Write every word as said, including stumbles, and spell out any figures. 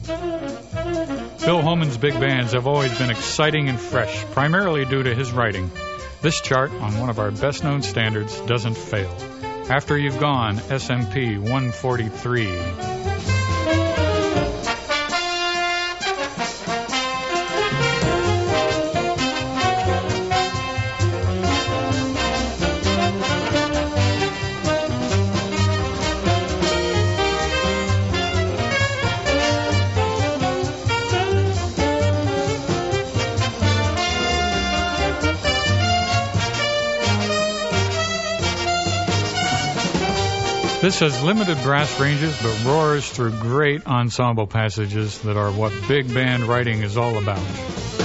Bill Holman's big bands have always been exciting and fresh, primarily due to his writing. This chart on one of our best-known standards doesn't fail. After You've Gone, S M P one forty-three. This has limited brass ranges, but roars through great ensemble passages that are what big band writing is all about.